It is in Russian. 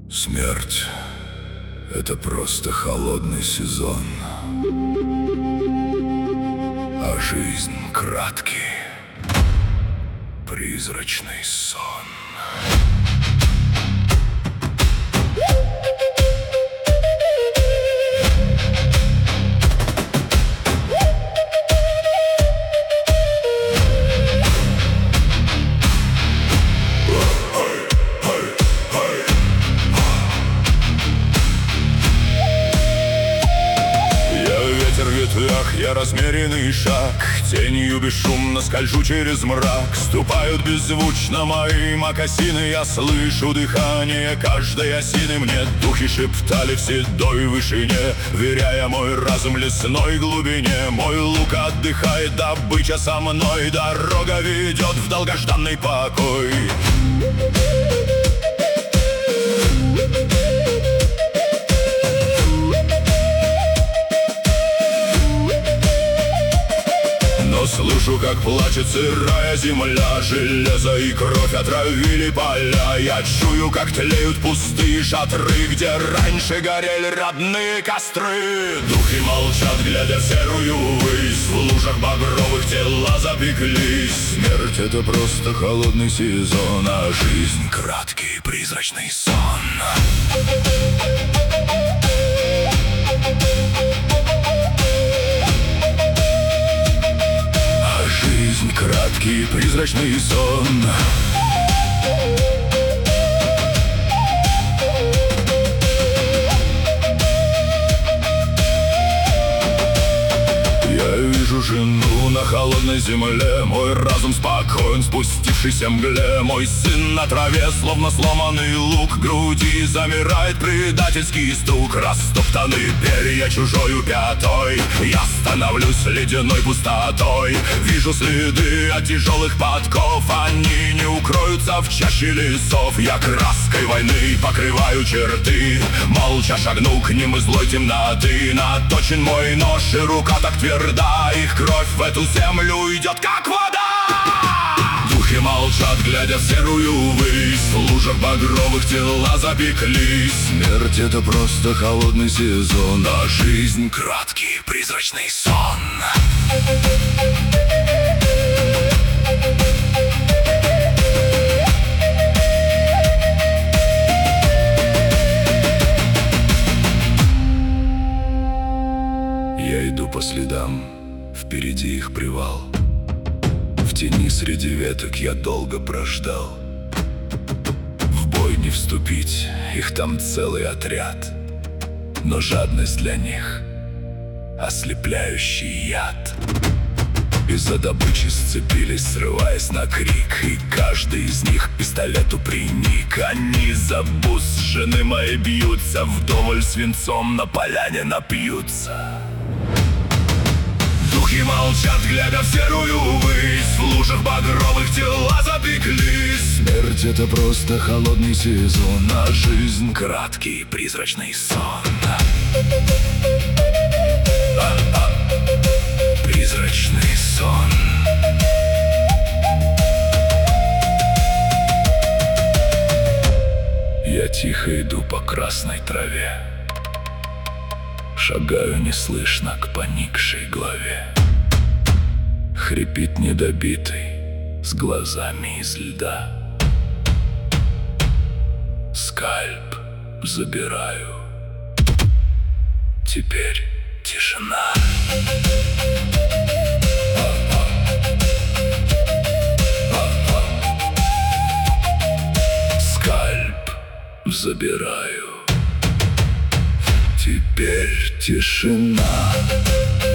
Смерть — это просто холодный сезон, а жизнь — краткий, призрачный сон. Я размеренный шаг, тенью бесшумно скольжу через мрак. Ступают беззвучно мои мокасины, я слышу дыхание каждой осины. Мне духи шептали в седой вышине, веряя мой разум лесной глубине. Мой лук отдыхает, добыча со мной, дорога ведет в долгожданный покой. Слышу, как плачет сырая земля, железо и кровь отравили поля. Я чую, как тлеют пустые шатры, где раньше горели родные костры. Духи молчат, глядя в серую высь, в лужах багровых тела запеклись. Смерть — это просто холодный сезон, а жизнь — краткий призрачный сон. Краткий призрачный сон. Я вижу жену на холодной земле, мой разум спокоен, спустившийся мгле. Мой сын на траве, словно сломанный лук, в груди замирает предательский стук. Растоптаны перья чужою пятой, я становлюсь ледяной пустотой. Вижу следы от тяжелых подков, они не укроются в чаще лесов. Я краской войны покрываю черты, молча шагну к ним из злой темноты. Наточен мой нож и рука так тверда, их кровь в эту землю идет как вода. Духи молчат, глядя в серую высь, в лужах багровых тела запеклись. Смерть — это просто холодный сезон, а жизнь — краткий призрачный сон. Я иду по следам, впереди их привал. В тени среди веток я долго прождал. В бой не вступить, их там целый отряд, но жадность для них — ослепляющий яд. Из-за добычи сцепились, срываясь на крик, и каждый из них к пистолету приник. Они за бус жены моей бьются, вдоволь свинцом на поляне напьются. Духи молчат, глядя в серую высь, в лужах багровых тела запеклись. Смерть — это просто холодный сезон, а жизнь — краткий призрачный сон. Призрачный сон. Я тихо иду по красной траве, шагаю неслышно к поникшей главе. Хрипит недобитый, с глазами из льда. Скальп забираю, теперь тишина. Скальп забираю, теперь тишина.